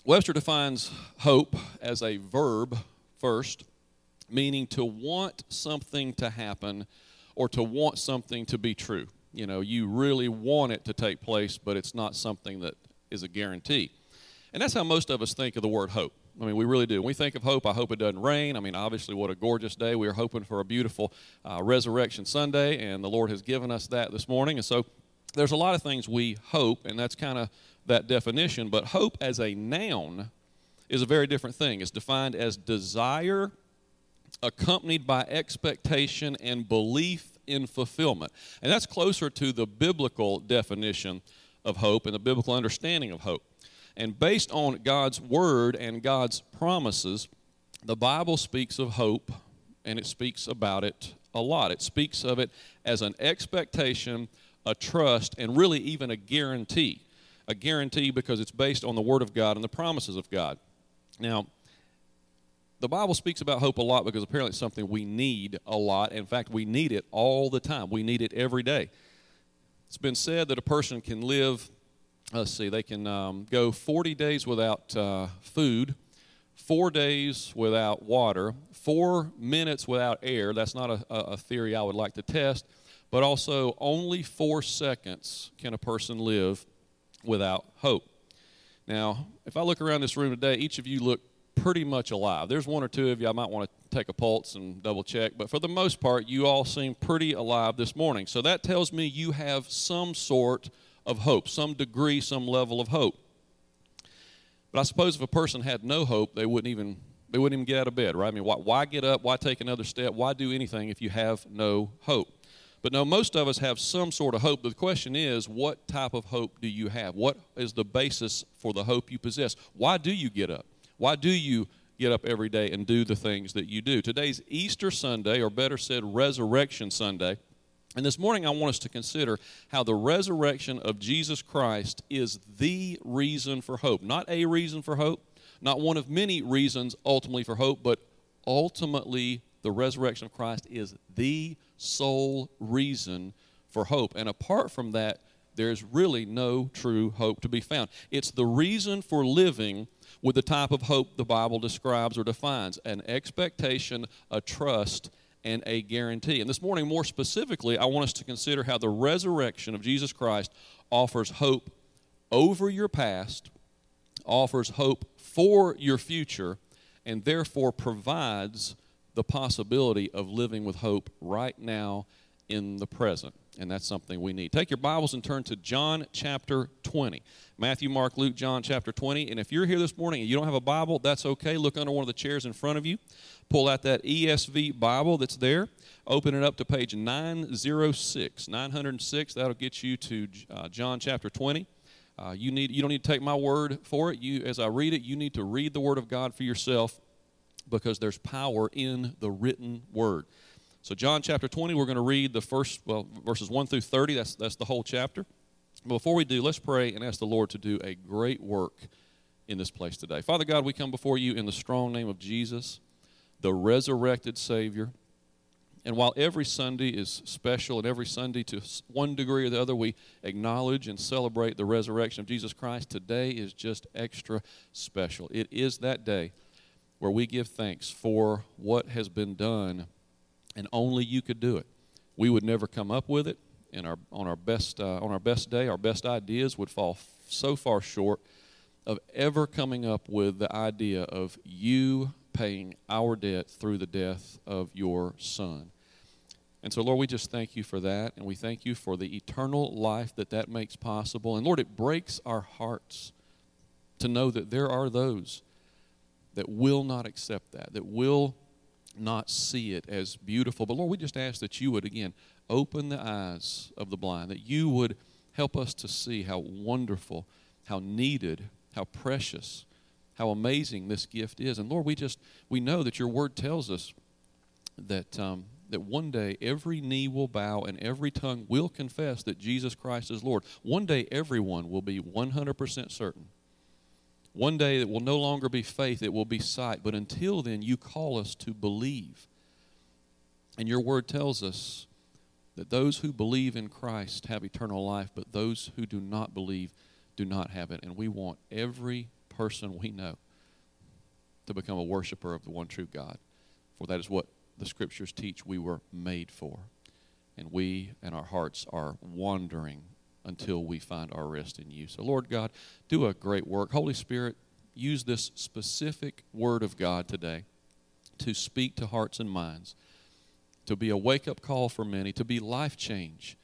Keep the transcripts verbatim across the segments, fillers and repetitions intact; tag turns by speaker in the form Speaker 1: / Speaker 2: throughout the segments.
Speaker 1: Webster defines hope as a verb first, meaning to want something to happen or to want something to be true. You know, you really want it to take place, but it's not something that is a guarantee. And that's how most of us think of the word hope. I mean, we really do. When we think of hope, I hope it doesn't rain. I mean, obviously, what a gorgeous day. We are hoping for a beautiful uh, Resurrection Sunday, and the Lord has given us that this morning. And so there's a lot of things we hope, and that's kind of that definition. But hope as a noun is a very different thing. It's defined as desire accompanied by expectation and belief in fulfillment. And that's closer to the biblical definition of hope and the biblical understanding of hope. And based on God's word and God's promises, the Bible speaks of hope, and it speaks about it a lot. It speaks of it as an expectation, a trust, and really even a guarantee. A guarantee because it's based on the word of God and the promises of God. Now, the Bible speaks about hope a lot because apparently it's something we need a lot. In fact, we need it all the time. We need it every day. It's been said that a person can live, let's see, they can um, go forty days without uh, food, four days without water, four minutes without air. That's not a, a theory I would like to test, but also only four seconds can a person live without hope. Now, if I look around this room today, each of you look pretty much alive. There's one or two of you I might want to take a pulse and double check, but for the most part, you all seem pretty alive this morning. So that tells me you have some sort of hope, some degree, some level of hope. But I suppose if a person had no hope, they wouldn't even they wouldn't even get out of bed, right? I mean, why, why get up? Why take another step? Why do anything if you have no hope? But no, most of us have some sort of hope. But the question is, what type of hope do you have? What is the basis for the hope you possess? Why do you get up? Why do you get up every day and do the things that you do? Today's Easter Sunday, or better said, Resurrection Sunday. And this morning I want us to consider how the resurrection of Jesus Christ is the reason for hope. Not a reason for hope, not one of many reasons ultimately for hope, but ultimately the resurrection of Christ is the sole reason for hope. And apart from that, there's really no true hope to be found. It's the reason for living with the type of hope the Bible describes or defines: an expectation, a trust, and a guarantee. And this morning, more specifically, I want us to consider how the resurrection of Jesus Christ offers hope over your past, offers hope for your future, and therefore provides the possibility of living with hope right now in the present. And that's something we need. Take your Bibles and turn to John chapter twenty. Matthew, Mark, Luke, John chapter twenty. And if you're here this morning and you don't have a Bible, that's okay. Look under one of the chairs in front of you. Pull out that E S V Bible that's there. Open it up to page nine oh six. nine oh six, that'll get you to uh, John chapter twenty. Uh, you need you don't need to take my word for it. You, as I read it, you need to read the Word of God for yourself, because there's power in the written Word. So John chapter twenty, we're going to read the first, well, verses one through thirty. That's, that's the whole chapter. But before we do, let's pray and ask the Lord to do a great work in this place today. Father God, we come before you in the strong name of Jesus, the resurrected Savior. And while every Sunday is special, and every Sunday to one degree or the other we acknowledge and celebrate the resurrection of Jesus Christ, today is just extra special. It is that day where we give thanks for what has been done, and only you could do it. We would never come up with it. And our, on our best uh, on our best day, our best ideas would fall f- so far short of ever coming up with the idea of you paying our debt through the death of your Son. And so, Lord, we just thank you for that, and we thank you for the eternal life that that makes possible. And, Lord, it breaks our hearts to know that there are those that will not accept that, that will not see it as beautiful. But Lord, we just ask that you would, again, open the eyes of the blind, that you would help us to see how wonderful, how needed, how precious, how amazing this gift is. And Lord, we just, we know that your word tells us that, um, that one day every knee will bow and every tongue will confess that Jesus Christ is Lord. One day everyone will be one hundred percent certain. One day it will no longer be faith, it will be sight. But until then, you call us to believe. And your word tells us that those who believe in Christ have eternal life, but those who do not believe do not have it. And we want every person we know to become a worshiper of the one true God. For that is what the Scriptures teach we were made for. And we and our hearts are wandering until we find our rest in you. So, Lord God, do a great work. Holy Spirit, use this specific word of God today to speak to hearts and minds, to be a wake-up call for many, to be life change.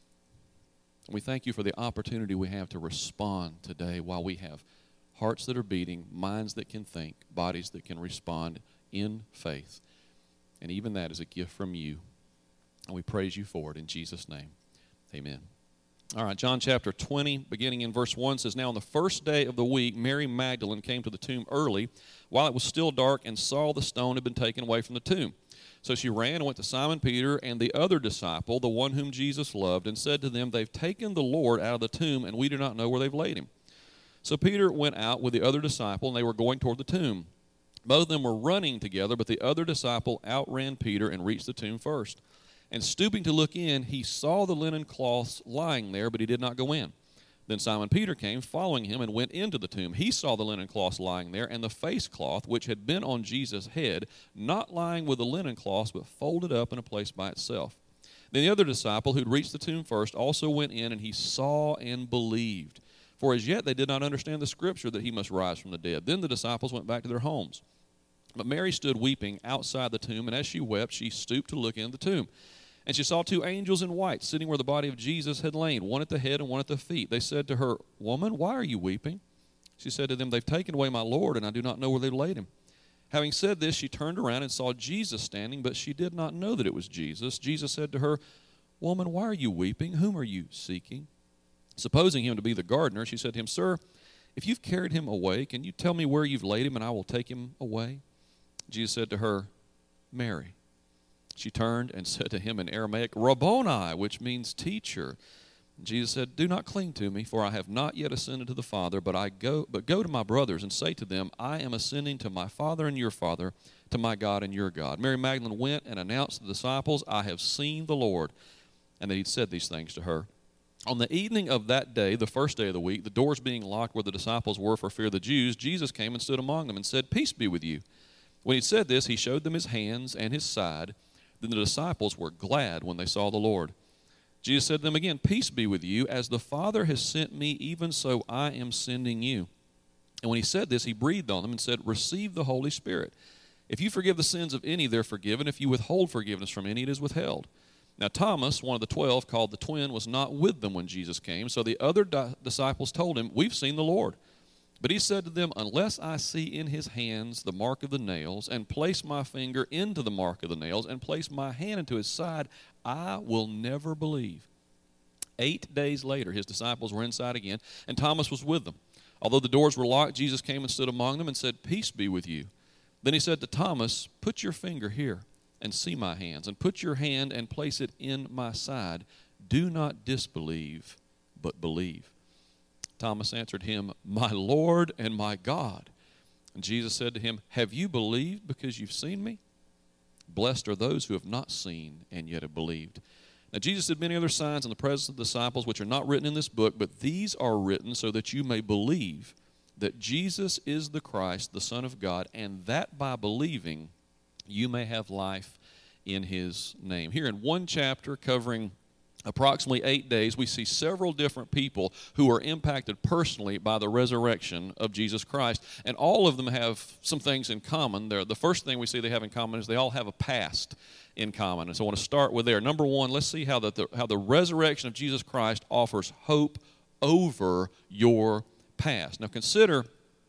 Speaker 1: We thank you for the opportunity we have to respond today while we have hearts that are beating, minds that can think, bodies that can respond in faith. And even that is a gift from you. And we praise you for it in Jesus' name. Amen. All right, John chapter twenty, beginning in verse one, says, Now on the first day of the week, Mary Magdalene came to the tomb early, while it was still dark, and saw the stone had been taken away from the tomb. So she ran and went to Simon Peter and the other disciple, the one whom Jesus loved, and said to them, They've taken the Lord out of the tomb, and we do not know where they've laid him. So Peter went out with the other disciple, and they were going toward the tomb. Both of them were running together, but the other disciple outran Peter and reached the tomb first. And stooping to look in, he saw the linen cloths lying there, but he did not go in. Then Simon Peter came, following him, and went into the tomb. He saw the linen cloths lying there, and the face cloth, which had been on Jesus' head, not lying with the linen cloths, but folded up in a place by itself. Then the other disciple, who had reached the tomb first, also went in, and he saw and believed. For as yet they did not understand the scripture that he must rise from the dead. Then the disciples went back to their homes. But Mary stood weeping outside the tomb, and as she wept, she stooped to look into the tomb. And she saw two angels in white sitting where the body of Jesus had lain, one at the head and one at the feet. They said to her, Woman, why are you weeping? She said to them, They've taken away my Lord, and I do not know where they've laid him. Having said this, she turned around and saw Jesus standing, but she did not know that it was Jesus. Jesus said to her, Woman, why are you weeping? Whom are you seeking? Supposing him to be the gardener, she said to him, Sir, if you've carried him away, can you tell me where you've laid him, and I will take him away? Jesus said to her, Mary. She turned and said to him in Aramaic, Rabboni, which means teacher. Jesus said, Do not cling to me, for I have not yet ascended to the Father, but I go but go to my brothers and say to them, I am ascending to my Father and your Father, to my God and your God. Mary Magdalene went and announced to the disciples, I have seen the Lord, and that he'd said these things to her. On the evening of that day, the first day of the week, the doors being locked where the disciples were for fear of the Jews, Jesus came and stood among them and said, Peace be with you. When he said this, he showed them his hands and his side. Then the disciples were glad when they saw the Lord. Jesus said to them again, Peace be with you. As the Father has sent me, even so I am sending you. And when he said this, he breathed on them and said, Receive the Holy Spirit. If you forgive the sins of any, they're forgiven. If you withhold forgiveness from any, it is withheld. Now Thomas, one of the twelve, called the twin, was not with them when Jesus came. So the other di- disciples told him, We've seen the Lord. But he said to them, Unless I see in his hands the mark of the nails, and place my finger into the mark of the nails, and place my hand into his side, I will never believe. Eight days later, his disciples were inside again, and Thomas was with them. Although the doors were locked, Jesus came and stood among them and said, Peace be with you. Then he said to Thomas, Put your finger here and see my hands, and put your hand and place it in my side. Do not disbelieve, but believe. Thomas answered him, My Lord and my God. And Jesus said to him, Have you believed because you've seen me? Blessed are those who have not seen and yet have believed. Now Jesus did many other signs in the presence of the disciples, which are not written in this book, but these are written so that you may believe that Jesus is the Christ, the Son of God, and that by believing you may have life in his name. Here in one chapter covering approximately eight days, we see several different people who are impacted personally by the resurrection of Jesus Christ. And all of them have some things in common. They're, the first thing we see they have in common is they all have a past in common. And so I want to start with there. Number one, let's see how the, the, how the resurrection of Jesus Christ offers hope over your past. Now consider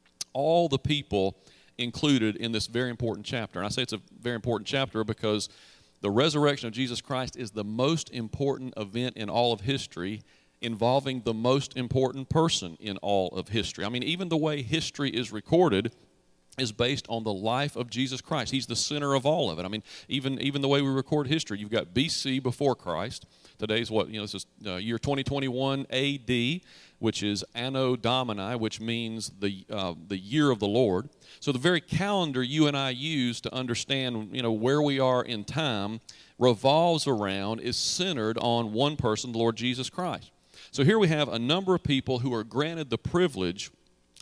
Speaker 1: all the people included in this very important chapter. And I say it's a very important chapter because the resurrection of Jesus Christ is the most important event in all of history, involving the most important person in all of history. I mean, even the way history is recorded is based on the life of Jesus Christ. He's the center of all of it. I mean, even even the way we record history, you've got B C before Christ. Today's what, you know, this is uh, year twenty twenty-one A D, which is Anno Domini, which means the uh, the year of the Lord. So the very calendar you and I use to understand, you know, where we are in time revolves around, is centered on one person, the Lord Jesus Christ. So here we have a number of people who are granted the privilege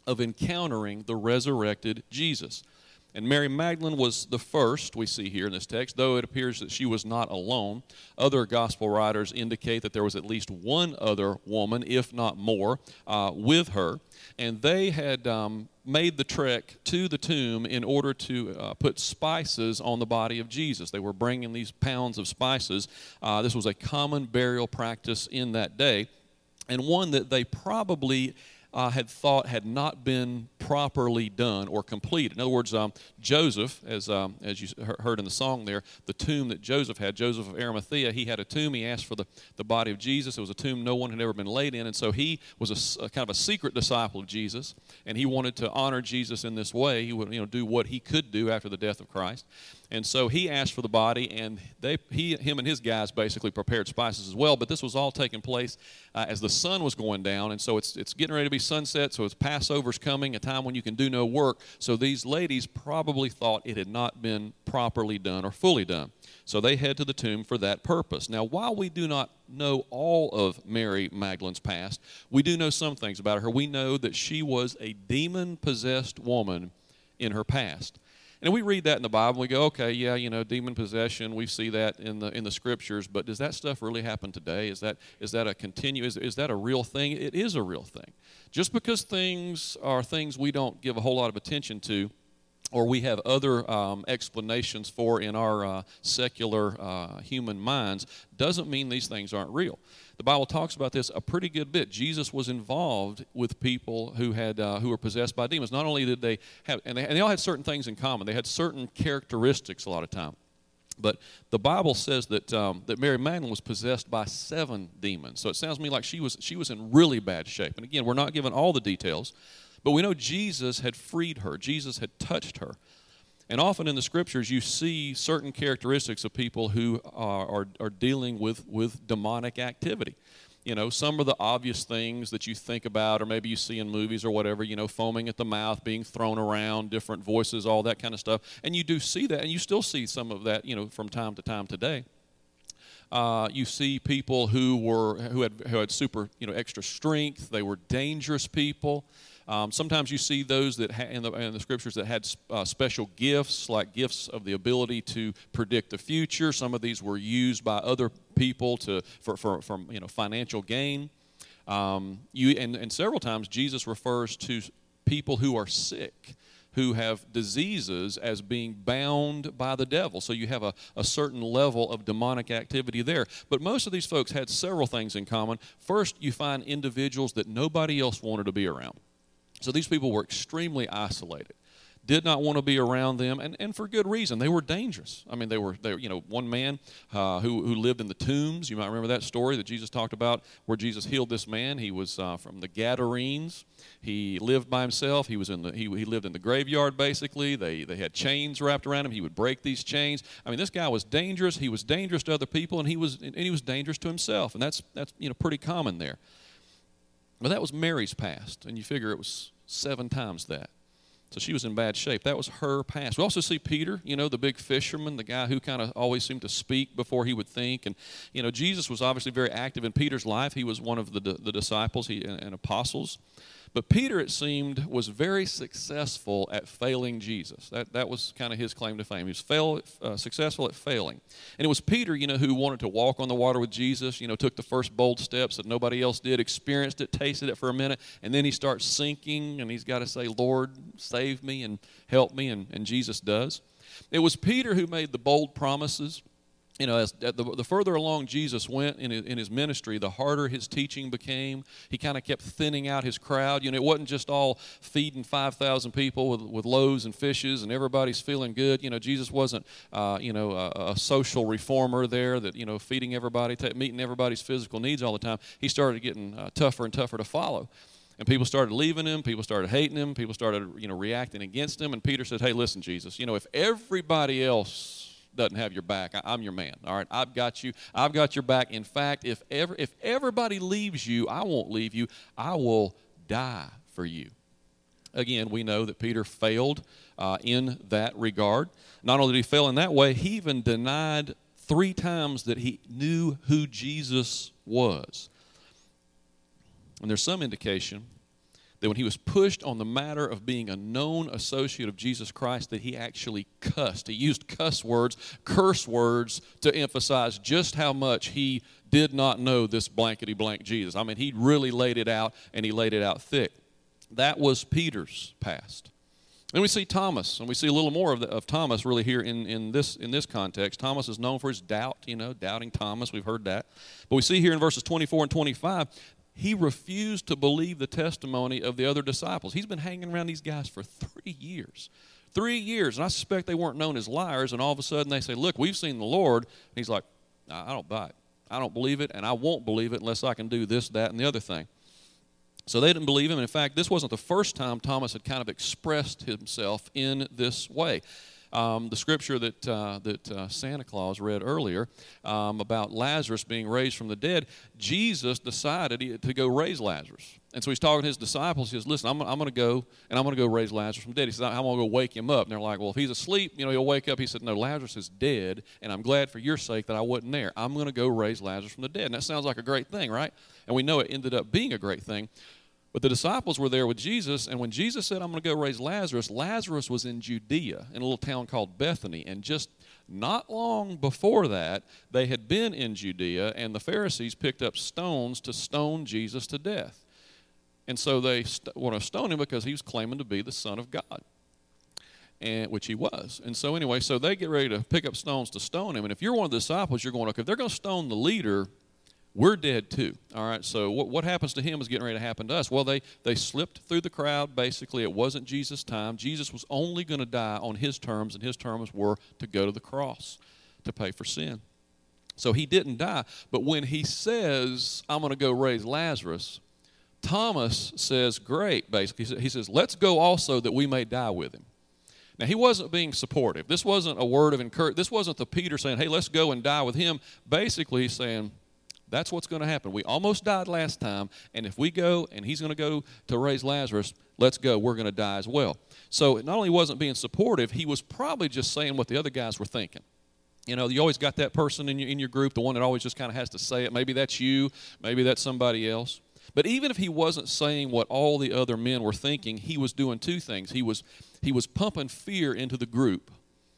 Speaker 1: of encountering the resurrected Jesus. And Mary Magdalene was the first we see here in this text, though it appears that she was not alone. Other gospel writers indicate that there was at least one other woman, if not more, uh, with her. And they had um, made the trek to the tomb in order to uh, put spices on the body of Jesus. They were bringing these pounds of spices. Uh, this was a common burial practice in that day, and one that they probably Uh, had thought had not been properly done or completed. In other words, um, Joseph, as um, as you heard in the song there, the tomb that Joseph had, Joseph of Arimathea, he had a tomb. He asked for the, the body of Jesus. It was a tomb no one had ever been laid in, and so he was a, a kind of a secret disciple of Jesus, and he wanted to honor Jesus in this way. He would, you know, do what he could do after the death of Christ. And so he asked for the body, and they, he, him and his guys basically prepared spices as well. But this was all taking place uh, as the sun was going down, and so it's it's getting ready to be sunset, so it's Passover's coming, a time when you can do no work. So these ladies probably thought it had not been properly done or fully done. So they head to the tomb for that purpose. Now, while we do not know all of Mary Magdalene's past, we do know some things about her. We know that she was a demon-possessed woman in her past. And we read that in the Bible, and we go, okay, yeah, you know, demon possession, we see that in the in the Scriptures, but does that stuff really happen today? Is that is that a continue, is, is that a real thing? It is a real thing. Just because things are things we don't give a whole lot of attention to, or we have other um, explanations for in our uh, secular uh, human minds, doesn't mean these things aren't real. The Bible talks about this a pretty good bit. Jesus was involved with people who had uh, who were possessed by demons. Not only did they have, and they, and they all had certain things in common. They had certain characteristics a lot of time. But the Bible says that um, that Mary Magdalene was possessed by seven demons. So it sounds to me like she was she was in really bad shape. And again, we're not given all the details, but we know Jesus had freed her. Jesus had touched her. And often in the Scriptures, you see certain characteristics of people who are, are, are dealing with, with demonic activity. You know, some of the obvious things that you think about, or maybe you see in movies or whatever, you know, foaming at the mouth, being thrown around, different voices, all that kind of stuff. And you do see that, and you still see some of that, you know, from time to time today. Uh, you see people who were who had who had super, you know, extra strength. They were dangerous people. Um, sometimes you see those that ha- in, the, in the Scriptures that had uh, special gifts, like gifts of the ability to predict the future. Some of these were used by other people to for, for, for you know financial gain. Um, you and, and several times Jesus refers to people who are sick, who have diseases, as being bound by the devil. So you have a, a certain level of demonic activity there. But most of these folks had several things in common. First, you find individuals that nobody else wanted to be around. So these people were extremely isolated, did not want to be around them, and, and for good reason. They were dangerous. I mean, they were, they were you know, one man uh, who, who lived in the tombs. You might remember that story that Jesus talked about where Jesus healed this man. He was uh, from the Gadarenes. He lived by himself. He was in the he, he lived in the graveyard, basically. They they had chains wrapped around him. He would break these chains. I mean, this guy was dangerous. He was dangerous to other people, and he was and he was dangerous to himself. And that's that's you know pretty common there. But that was Mary's past, and you figure it was seven times that. So she was in bad shape. That was her past. We also see Peter, you know, the big fisherman, the guy who kind of always seemed to speak before he would think. And, you know, Jesus was obviously very active in Peter's life. He was one of the, the disciples he, and, and apostles. But Peter, it seemed, was very successful at failing Jesus. That that was kind of his claim to fame. He was fail, uh, successful at failing. And it was Peter, you know, who wanted to walk on the water with Jesus, you know, took the first bold steps that nobody else did, experienced it, tasted it for a minute, and then he starts sinking, and he's got to say, Lord, save me and help me, and, and Jesus does. It was Peter who made the bold promises. You know, as the, the further along Jesus went in his, in his ministry, the harder his teaching became. He kind of kept thinning out his crowd. You know, it wasn't just all feeding five thousand people with, with loaves and fishes and everybody's feeling good. You know, Jesus wasn't, uh, you know, a, a social reformer there that, you know, feeding everybody, t- meeting everybody's physical needs all the time. He started getting uh, tougher and tougher to follow. And people started leaving him. People started hating him. People started, you know, reacting against him. And Peter said, hey, listen, Jesus, you know, if everybody else doesn't have your back, I, I'm your man. All right, I've got you. I've got your back. In fact, if ever if everybody leaves you, I won't leave you. I will die for you. Again, we know that Peter failed uh, in that regard. Not only did he fail in that way, he even denied three times that he knew who Jesus was. And there's some indication that when he was pushed on the matter of being a known associate of Jesus Christ, that he actually cussed. He used cuss words, curse words, to emphasize just how much he did not know this blankety-blank Jesus. I mean, he really laid it out, and he laid it out thick. That was Peter's past. Then we see Thomas, and we see a little more of, the, of Thomas really here in, in, this, in this context. Thomas is known for his doubt, you know, doubting Thomas. We've heard that. But we see here in verses twenty-four and twenty-five, he refused to believe the testimony of the other disciples. He's been hanging around these guys for three years. Three years, and I suspect they weren't known as liars, and all of a sudden they say, look, we've seen the Lord. And he's like, I don't buy it. I don't believe it, and I won't believe it unless I can do this, that, and the other thing. So they didn't believe him, and in fact, this wasn't the first time Thomas had kind of expressed himself in this way. Um, the scripture that uh, that uh, Santa Claus read earlier um, about Lazarus being raised from the dead, Jesus decided to go raise Lazarus. And so he's talking to his disciples. He says, listen, I'm, I'm going to go, and I'm going to go raise Lazarus from the dead. He says, I'm going to go wake him up. And they're like, well, if he's asleep, you know, he'll wake up. He said, no, Lazarus is dead, and I'm glad for your sake that I wasn't there. I'm going to go raise Lazarus from the dead. And that sounds like a great thing, right? And we know it ended up being a great thing. But the disciples were there with Jesus, and when Jesus said, I'm going to go raise Lazarus, Lazarus was in Judea, in a little town called Bethany. And just not long before that, they had been in Judea, and the Pharisees picked up stones to stone Jesus to death. And so they st- want to stone him because he was claiming to be the Son of God, and which he was. And so anyway, so they get ready to pick up stones to stone him. And if you're one of the disciples, you're going, okay, if they're going to stone the leader, we're dead too. All right, so what, what happens to him is getting ready to happen to us. Well, they, they slipped through the crowd. Basically, it wasn't Jesus' time. Jesus was only going to die on his terms, and his terms were to go to the cross to pay for sin. So he didn't die. But when he says, I'm going to go raise Lazarus, Thomas says, great, basically. He says, let's go also that we may die with him. Now, he wasn't being supportive. This wasn't a word of encouragement. This wasn't the Peter saying, hey, let's go and die with him. Basically, he's saying, that's what's going to happen. We almost died last time, and if we go and he's going to go to raise Lazarus, let's go. We're going to die as well. So it not only wasn't being supportive, he was probably just saying what the other guys were thinking. You know, you always got that person in your, in your group, the one that always just kind of has to say it. Maybe that's you. Maybe that's somebody else. But even if he wasn't saying what all the other men were thinking, he was doing two things. He was, he was pumping fear into the group,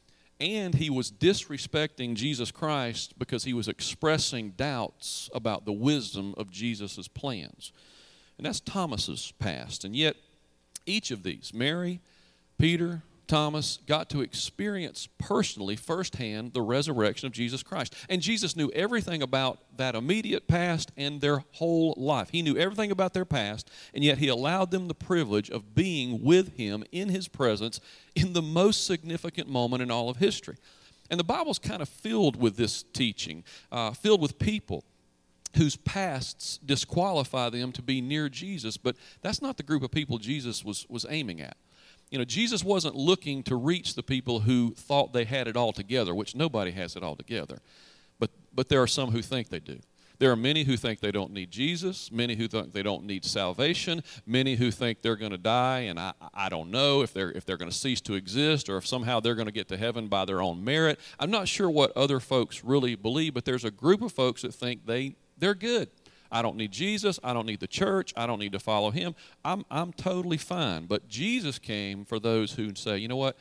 Speaker 1: and he was disrespecting Jesus Christ because he was expressing doubts about the wisdom of Jesus' plans. And that's Thomas's past. And yet, each of these, Mary, Peter, Thomas, got to experience personally, firsthand, the resurrection of Jesus Christ. And Jesus knew everything about that immediate past and their whole life. He knew everything about their past, and yet he allowed them the privilege of being with him in his presence in the most significant moment in all of history. And the Bible's kind of filled with this teaching, uh, filled with people whose pasts disqualify them to be near Jesus, but that's not the group of people Jesus was, was aiming at. You know, Jesus wasn't looking to reach the people who thought they had it all together, which nobody has it all together. But but there are some who think they do. There are many who think they don't need Jesus, many who think they don't need salvation, many who think they're going to die, and I, I don't know if they're if they're going to cease to exist or if somehow they're going to get to heaven by their own merit. I'm not sure what other folks really believe, but there's a group of folks that think they, they're good. I don't need Jesus. I don't need the church. I don't need to follow him. I'm, I'm totally fine. But Jesus came for those who say, you know what?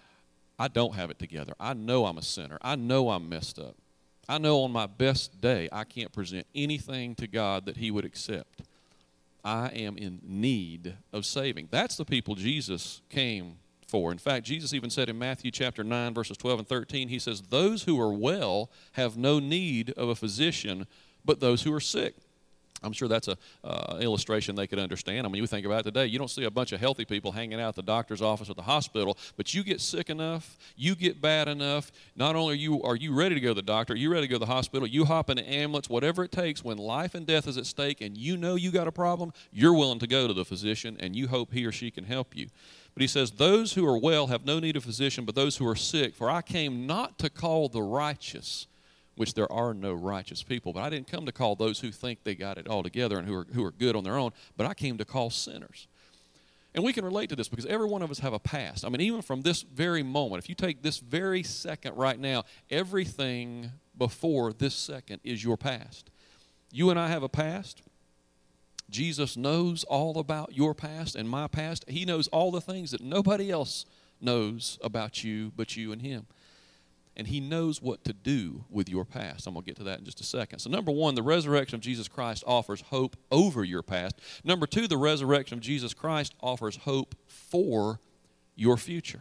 Speaker 1: I don't have it together. I know I'm a sinner. I know I'm messed up. I know on my best day I can't present anything to God that he would accept. I am in need of saving. That's the people Jesus came for. In fact, Jesus even said in Matthew chapter nine, verses twelve and thirteen, he says, those who are well have no need of a physician, but those who are sick. I'm sure that's an uh, illustration they could understand. I mean, you think about it today. You don't see a bunch of healthy people hanging out at the doctor's office or the hospital, but you get sick enough, you get bad enough, not only are you, are you ready to go to the doctor, you ready to go to the hospital, you hop in an ambulance, whatever it takes, when life and death is at stake and you know you got a problem, you're willing to go to the physician and you hope he or she can help you. But he says, those who are well have no need of physician, but those who are sick, for I came not to call the righteous, which there are no righteous people. But I didn't come to call those who think they got it all together and who are, who are good on their own, but I came to call sinners. And we can relate to this because every one of us have a past. I mean, even from this very moment, if you take this very second right now, everything before this second is your past. You and I have a past. Jesus knows all about your past and my past. He knows all the things that nobody else knows about you but you and him. And he knows what to do with your past. I'm going to get to that in just a second. So number one, the resurrection of Jesus Christ offers hope over your past. Number two, the resurrection of Jesus Christ offers hope for your future.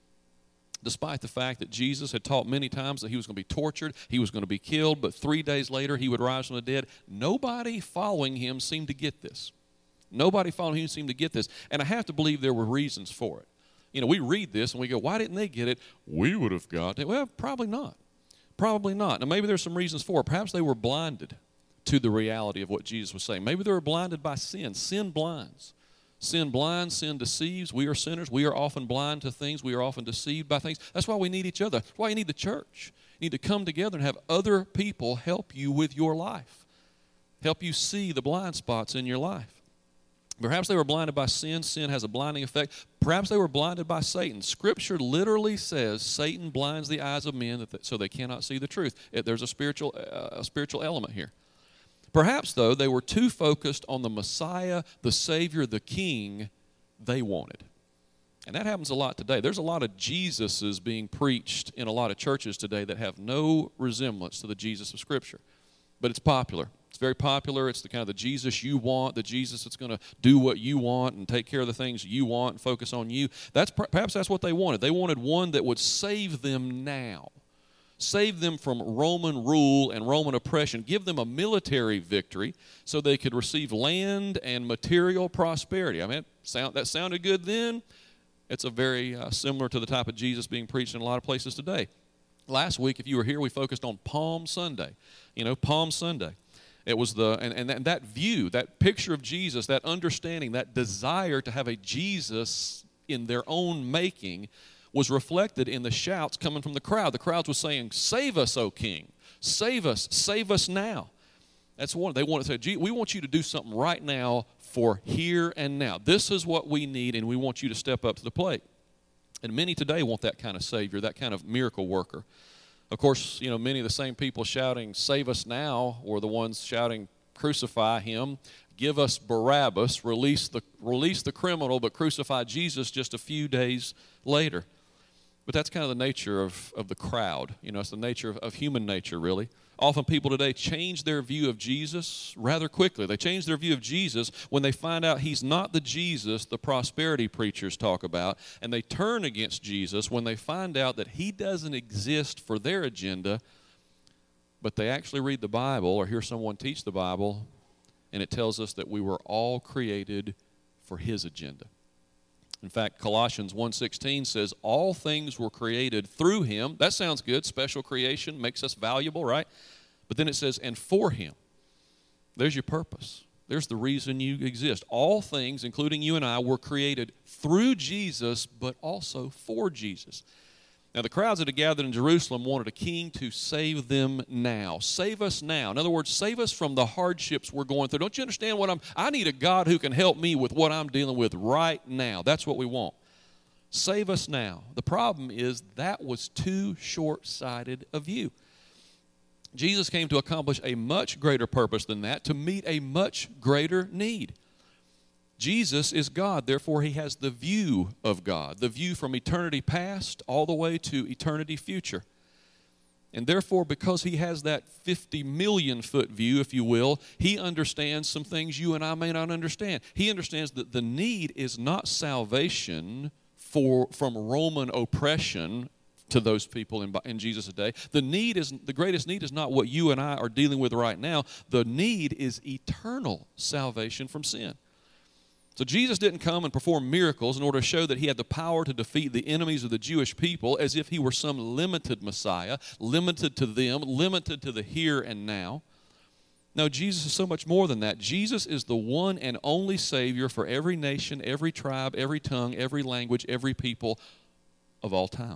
Speaker 1: Despite the fact that Jesus had taught many times that he was going to be tortured, he was going to be killed, but three days later he would rise from the dead, nobody following him seemed to get this. Nobody following him seemed to get this. And I have to believe there were reasons for it. You know, we read this and we go, why didn't they get it? We would have got it. Well, probably not. Probably not. Now, maybe there's some reasons for it. Perhaps they were blinded to the reality of what Jesus was saying. Maybe they were blinded by sin. Sin blinds. Sin blinds, sin deceives. We are sinners. We are often blind to things. We are often deceived by things. That's why we need each other. That's why you need the church. You need to come together and have other people help you with your life, help you see the blind spots in your life. Perhaps they were blinded by sin. Sin has a blinding effect. Perhaps they were blinded by Satan. Scripture literally says Satan blinds the eyes of men so they cannot see the truth. There's a spiritual, uh, a spiritual element here. Perhaps, though, they were too focused on the Messiah, the Savior, the King they wanted. And that happens a lot today. There's a lot of Jesuses being preached in a lot of churches today that have no resemblance to the Jesus of Scripture. But it's popular. It's very popular. It's the kind of the Jesus you want, the Jesus that's going to do what you want and take care of the things you want and focus on you. That's perhaps that's what they wanted. They wanted one that would save them now. Save them from Roman rule and Roman oppression, give them a military victory so they could receive land and material prosperity. I mean, sound, that sounded good then. It's a very uh, similar to the type of Jesus being preached in a lot of places today. Last week, if you were here, we focused on Palm Sunday. You know, Palm Sunday. It was the, and, and, that, and that view, that picture of Jesus, that understanding, that desire to have a Jesus in their own making was reflected in the shouts coming from the crowd. The crowds were saying, "Save us, O King. Save us. Save us now." That's one. They want to say, "Gee, we want you to do something right now for here and now. This is what we need, and we want you to step up to the plate." And many today want that kind of Savior, that kind of miracle worker. Of course, you know, many of the same people shouting, "Save us now," were the ones shouting, "Crucify him. Give us Barabbas. Release the, release the criminal, but crucify Jesus," just a few days later. But that's kind of the nature of, of the crowd. You know, it's the nature of, of human nature, really. Often people today change their view of Jesus rather quickly. They change their view of Jesus when they find out he's not the Jesus the prosperity preachers talk about, and they turn against Jesus when they find out that he doesn't exist for their agenda, but they actually read the Bible or hear someone teach the Bible, and it tells us that we were all created for his agenda. In fact, Colossians one sixteen says, all things were created through him. That sounds good. Special creation makes us valuable, right? But then it says, and for him. There's your purpose. There's the reason you exist. All things, including you and I, were created through Jesus, but also for Jesus. Now, the crowds that had gathered in Jerusalem wanted a king to save them now. Save us now. In other words, save us from the hardships we're going through. Don't you understand what I'm... I need a God who can help me with what I'm dealing with right now. That's what we want. Save us now. The problem is that was too short-sighted a view. Jesus came to accomplish a much greater purpose than that, to meet a much greater need. Jesus is God, therefore he has the view of God, the view from eternity past all the way to eternity future. And therefore, because he has that fifty million foot view, if you will, he understands some things you and I may not understand. He understands that the need is not salvation for, from Roman oppression to those people in, in Jesus' day. The need is, the greatest need is not what you and I are dealing with right now. The need is eternal salvation from sin. So Jesus didn't come and perform miracles in order to show that he had the power to defeat the enemies of the Jewish people as if he were some limited Messiah, limited to them, limited to the here and now. No, Jesus is so much more than that. Jesus is the one and only Savior for every nation, every tribe, every tongue, every language, every people of all time.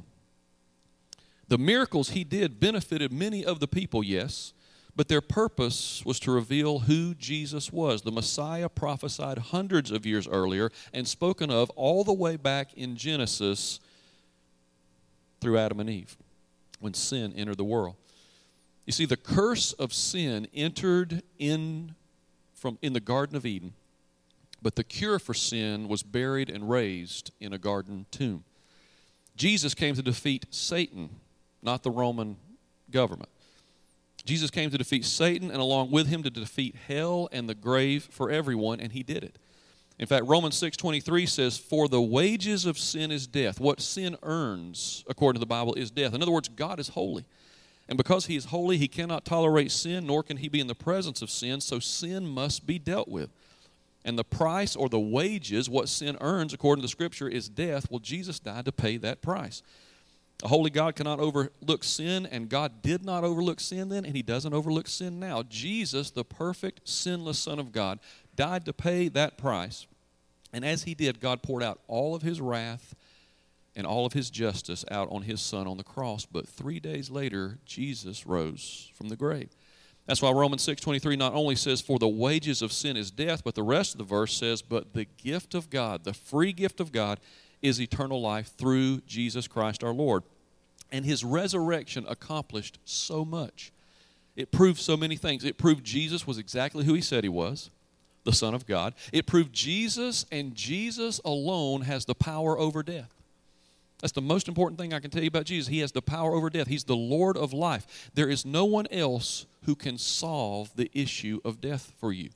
Speaker 1: The miracles he did benefited many of the people, yes, but their purpose was to reveal who Jesus was, the Messiah prophesied hundreds of years earlier and spoken of all the way back in Genesis through Adam and Eve, when sin entered the world. You see, the curse of sin entered into from in the Garden of Eden, but the cure for sin was buried and raised in a garden tomb. Jesus came to defeat Satan, not the Roman government. Jesus came to defeat Satan, and along with him to defeat hell and the grave for everyone, and he did it. In fact, Romans six twenty-three says, "For the wages of sin is death." What sin earns, according to the Bible, is death. In other words, God is holy. And because he is holy, he cannot tolerate sin, nor can he be in the presence of sin, so sin must be dealt with. And the price or the wages, what sin earns, according to the Scripture, is death. Well, Jesus died to pay that price. A holy God cannot overlook sin, and God did not overlook sin then, and he doesn't overlook sin now. Jesus, the perfect, sinless Son of God, died to pay that price. And as he did, God poured out all of his wrath and all of his justice out on his Son on the cross. But three days later, Jesus rose from the grave. That's why Romans six twenty-three not only says, "For the wages of sin is death," but the rest of the verse says, "But the gift of God," the free gift of God, is eternal life through Jesus Christ our Lord. And his resurrection accomplished so much. It proved so many things. It proved Jesus was exactly who he said he was, the Son of God. It proved Jesus and Jesus alone has the power over death. That's the most important thing I can tell you about Jesus. He has the power over death. He's the Lord of life. There is no one else who can solve the issue of death for you.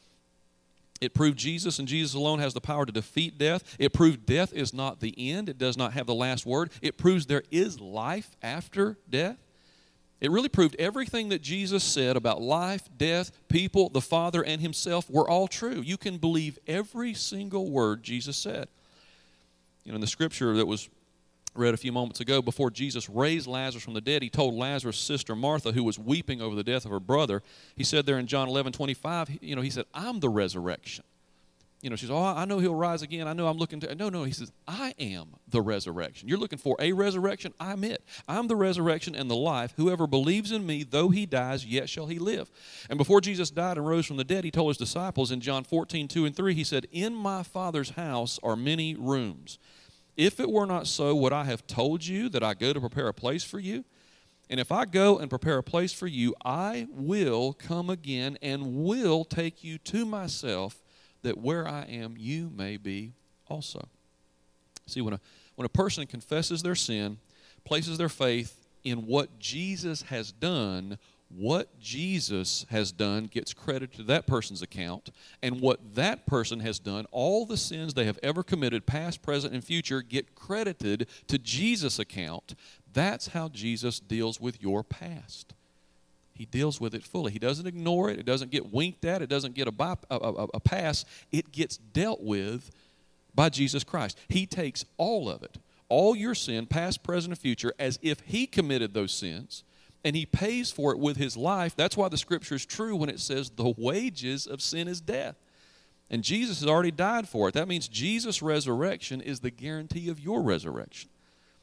Speaker 1: It proved Jesus and Jesus alone has the power to defeat death. It proved death is not the end. It does not have the last word. It proves there is life after death. It really proved everything that Jesus said about life, death, people, the Father, and himself were all true. You can believe every single word Jesus said. You know, in the scripture that was read a few moments ago, before Jesus raised Lazarus from the dead, he told Lazarus' sister Martha, who was weeping over the death of her brother, he said there in John eleven twenty-five, you know, he said, "I'm the resurrection." You know, she says, "Oh, I know he'll rise again. I know I'm looking to..." No, no, he says, "I am the resurrection." You're looking for a resurrection? I'm it. I'm the resurrection and the life. Whoever believes in me, though he dies, yet shall he live. And before Jesus died and rose from the dead, he told his disciples in John fourteen, two and three, he said, "In my Father's house are many rooms. If it were not so, would I have told you that I go to prepare a place for you? And if I go and prepare a place for you, I will come again and will take you to myself, that where I am, you may be also." See, when a, when a person confesses their sin, places their faith in what Jesus has done, what Jesus has done gets credit to that person's account, and what that person has done, all the sins they have ever committed, past, present, and future, get credited to Jesus' account. That's how Jesus deals with your past. He deals with it fully. He doesn't ignore it. It doesn't get winked at. It doesn't get a, by, a, a, a pass. It gets dealt with by Jesus Christ. He takes all of it, all your sin, past, present, and future, as if he committed those sins, and he pays for it with his life. That's why the scripture is true when it says the wages of sin is death. And Jesus has already died for it. That means Jesus' resurrection is the guarantee of your resurrection.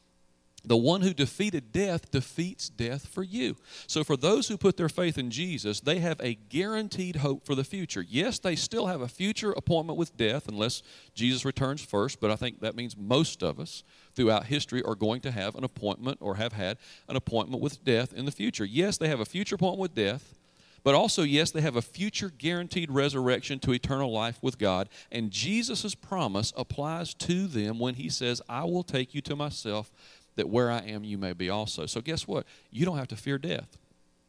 Speaker 1: The one who defeated death defeats death for you. So for those who put their faith in Jesus, they have a guaranteed hope for the future. Yes, they still have a future appointment with death unless Jesus returns first, but I think that means most of us throughout history are going to have an appointment or have had an appointment with death in the future. Yes, they have a future appointment with death, but also, yes, they have a future guaranteed resurrection to eternal life with God, and Jesus' promise applies to them when he says, "I will take you to myself, that where I am, you may be also." So guess what? You don't have to fear death.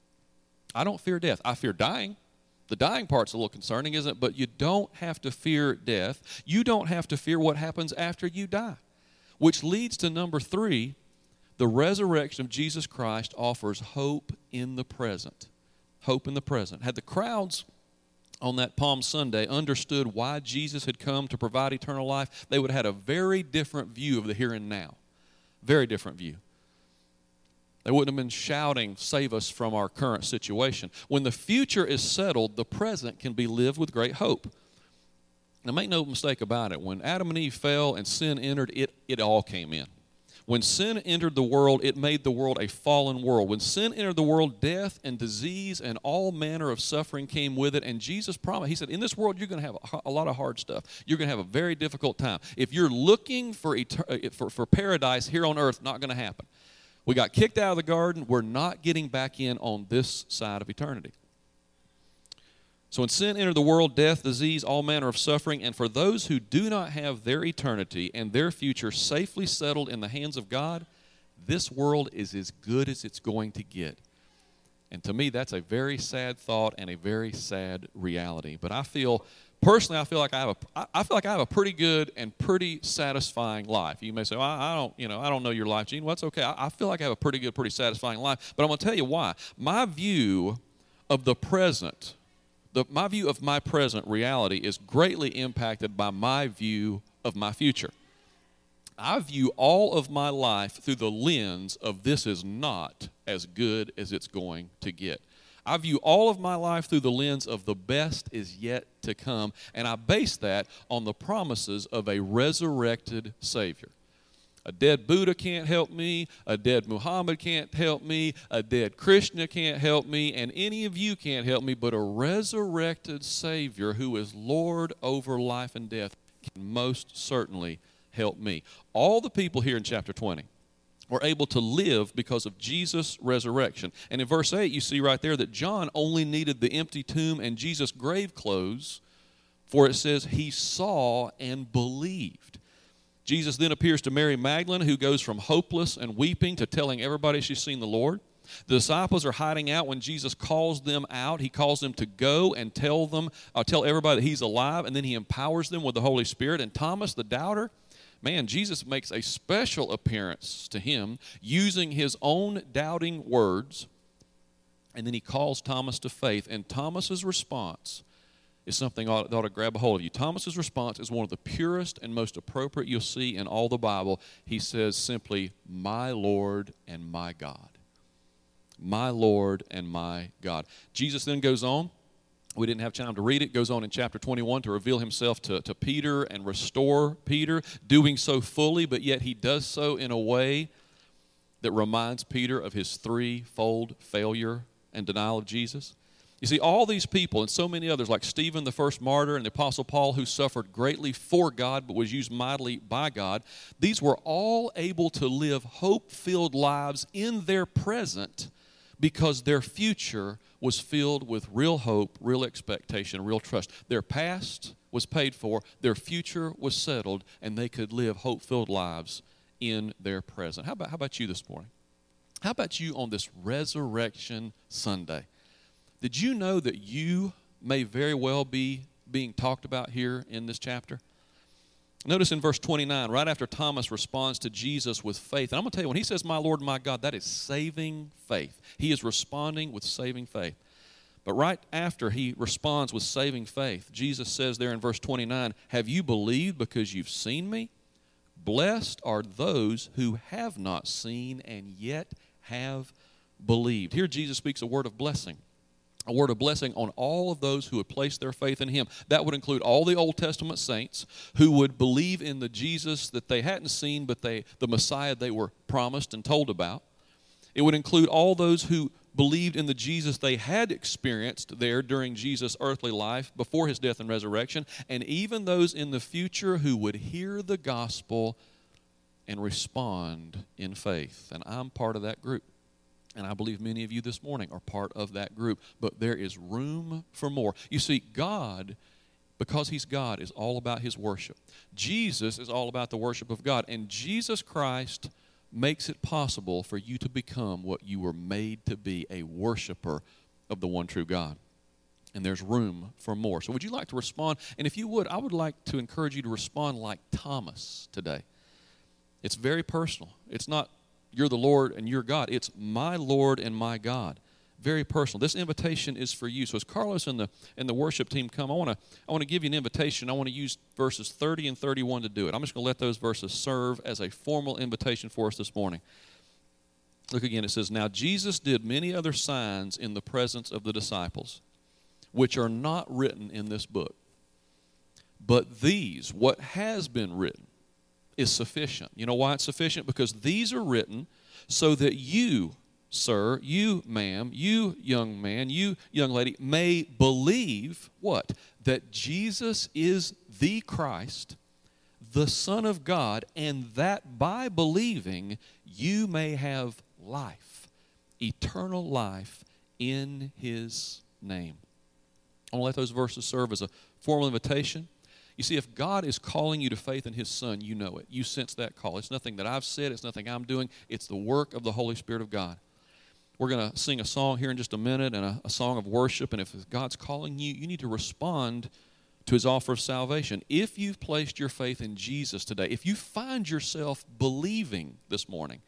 Speaker 1: I don't fear death. I fear dying. The dying part's a little concerning, isn't it? But you don't have to fear death. You don't have to fear what happens after you die. Which leads to number three, the resurrection of Jesus Christ offers hope in the present. Hope in the present. Had the crowds on that Palm Sunday understood why Jesus had come to provide eternal life, they would have had a very different view of the here and now. Very different view. They wouldn't have been shouting, "Save us from our current situation." When the future is settled, the present can be lived with great hope. Now, make no mistake about it. When Adam and Eve fell and sin entered, it, it all came in. When sin entered the world, it made the world a fallen world. When sin entered the world, death and disease and all manner of suffering came with it. And Jesus promised, he said, in this world, you're going to have a, a lot of hard stuff. You're going to have a very difficult time. If you're looking for, etern- for, for paradise here on earth, not going to happen. We got kicked out of the garden. We're not getting back in on this side of eternity. So when sin entered the world, death, disease, all manner of suffering, and for those who do not have their eternity and their future safely settled in the hands of God, this world is as good as it's going to get. And to me, that's a very sad thought and a very sad reality. But I feel, personally, I feel like I have a, I feel like I have a pretty good and pretty satisfying life. You may say, well, I don't, you know, I don't know your life, Gene. Well, that's okay. I, I feel like I have a pretty good, pretty satisfying life. But I'm going to tell you why. My view of the present, the, my view of my present reality is greatly impacted by my view of my future. I view all of my life through the lens of this is not as good as it's going to get. I view all of my life through the lens of the best is yet to come, and I base that on the promises of a resurrected Savior. A dead Buddha can't help me, a dead Muhammad can't help me, a dead Krishna can't help me, and any of you can't help me, but a resurrected Savior who is Lord over life and death can most certainly help me. All the people here in chapter twenty were able to live because of Jesus' resurrection. And in verse eight, you see right there that John only needed the empty tomb and Jesus' grave clothes, for it says he saw and believed. Jesus then appears to Mary Magdalene, who goes from hopeless and weeping to telling everybody she's seen the Lord. The disciples are hiding out when Jesus calls them out. He calls them to go and tell them, uh, tell everybody that he's alive, and then he empowers them with the Holy Spirit. And Thomas, the doubter, man, Jesus makes a special appearance to him using his own doubting words, and then he calls Thomas to faith. And Thomas's response is something that ought, that ought to grab a hold of you. Thomas's response is one of the purest and most appropriate you'll see in all the Bible. He says simply, "My Lord and my God." My Lord and my God. Jesus then goes on. We didn't have time to read it. Goes on in chapter twenty-one to reveal himself to, to Peter and restore Peter, doing so fully, but yet he does so in a way that reminds Peter of his threefold failure and denial of Jesus. You see, all these people and so many others, like Stephen, the first martyr, and the Apostle Paul, who suffered greatly for God but was used mightily by God, these were all able to live hope-filled lives in their present because their future was filled with real hope, real expectation, real trust. Their past was paid for, their future was settled, and they could live hope-filled lives in their present. How about, how about you this morning? How about you on this Resurrection Sunday? Did you know that you may very well be being talked about here in this chapter? Notice in verse twenty-nine, right after Thomas responds to Jesus with faith, and I'm going to tell you, when he says, "My Lord and my God," that is saving faith. He is responding with saving faith. But right after he responds with saving faith, Jesus says there in verse twenty-nine, "Have you believed because you've seen me? Blessed are those who have not seen and yet have believed." Here Jesus speaks a word of blessing. A word of blessing on all of those who would place their faith in him. That would include all the Old Testament saints who would believe in the Jesus that they hadn't seen, but they, the Messiah they were promised and told about. It would include all those who believed in the Jesus they had experienced there during Jesus' earthly life before his death and resurrection, and even those in the future who would hear the gospel and respond in faith. And I'm part of that group. And I believe many of you this morning are part of that group. But there is room for more. You see, God, because he's God, is all about his worship. Jesus is all about the worship of God. And Jesus Christ makes it possible for you to become what you were made to be, a worshiper of the one true God. And there's room for more. So would you like to respond? And if you would, I would like to encourage you to respond like Thomas today. It's very personal. It's not, "You're the Lord and you're God." It's, "My Lord and my God." Very personal. This invitation is for you. So as Carlos and the and the worship team come, I want to I want to give you an invitation. I want to use verses thirty and thirty-one to do it. I'm just going to let those verses serve as a formal invitation for us this morning. Look again. It says, "Now Jesus did many other signs in the presence of the disciples, which are not written in this book. But these, what has been written, is sufficient." You know why it's sufficient? Because these are written so that you, sir, you, ma'am, you, young man, you, young lady, may believe what? That Jesus is the Christ, the Son of God, and that by believing you may have life, eternal life in his name. I want to let those verses serve as a formal invitation. You see, if God is calling you to faith in His Son, you know it. You sense that call. It's nothing that I've said. It's nothing I'm doing. It's the work of the Holy Spirit of God. We're going to sing a song here in just a minute, and a, a song of worship. And if God's calling you, you need to respond to His offer of salvation. If you've placed your faith in Jesus today, if you find yourself believing this morning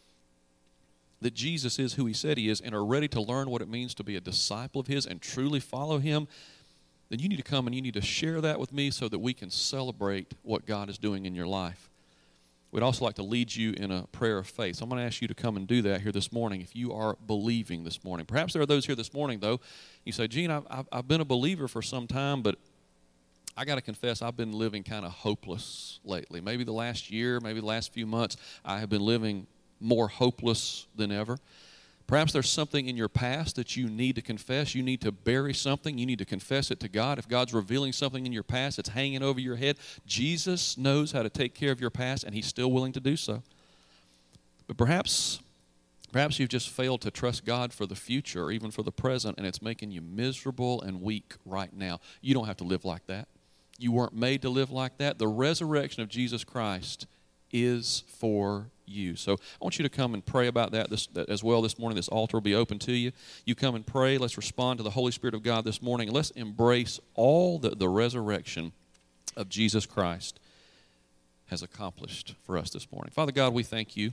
Speaker 1: that Jesus is who He said He is and are ready to learn what it means to be a disciple of His and truly follow Him, then you need to come and you need to share that with me so that we can celebrate what God is doing in your life. We'd also like to lead you in a prayer of faith. So I'm going to ask you to come and do that here this morning if you are believing this morning. Perhaps there are those here this morning, though. You say, Gene, I've, I've, I've been a believer for some time, but I got to confess I've been living kind of hopeless lately. Maybe the last year, maybe the last few months, I have been living more hopeless than ever. Perhaps there's something in your past that you need to confess. You need to bury something. You need to confess it to God. If God's revealing something in your past that's hanging over your head, Jesus knows how to take care of your past, and He's still willing to do so. But perhaps, perhaps you've just failed to trust God for the future or even for the present, and it's making you miserable and weak right now. You don't have to live like that. You weren't made to live like that. The resurrection of Jesus Christ is for you. So I want you to come and pray about that, this, that as well this morning. This altar will be open to you. You come and pray. Let's respond to the Holy Spirit of God this morning. Let's embrace all that the resurrection of Jesus Christ has accomplished for us this morning. Father God, we thank You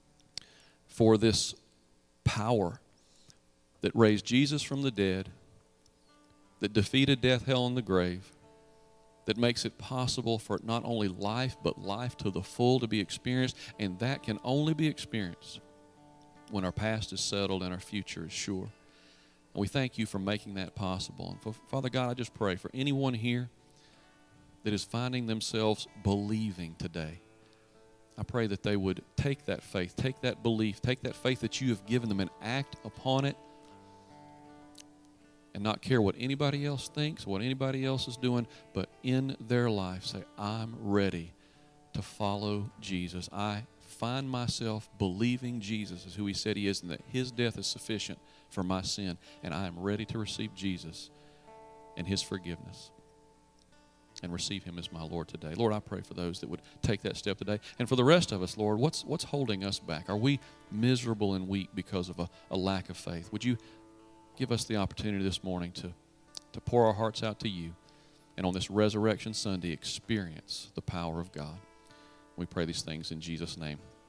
Speaker 1: for this power that raised Jesus from the dead, that defeated death, hell, and the grave, that makes it possible for not only life, but life to the full to be experienced, and that can only be experienced when our past is settled and our future is sure. And we thank You for making that possible. And for, Father God, I just pray for anyone here that is finding themselves believing today. I pray that they would take that faith, take that belief, take that faith that You have given them and act upon it, and not care what anybody else thinks, what anybody else is doing, but in their life say, I'm ready to follow Jesus. I find myself believing Jesus is who He said He is and that His death is sufficient for my sin, and I am ready to receive Jesus and His forgiveness and receive Him as my Lord today. Lord, I pray for those that would take that step today. And for the rest of us, Lord, what's, what's holding us back? Are we miserable and weak because of a, a lack of faith? Would You give us the opportunity this morning to, to pour our hearts out to You, and on this Resurrection Sunday experience the power of God. We pray these things in Jesus' name.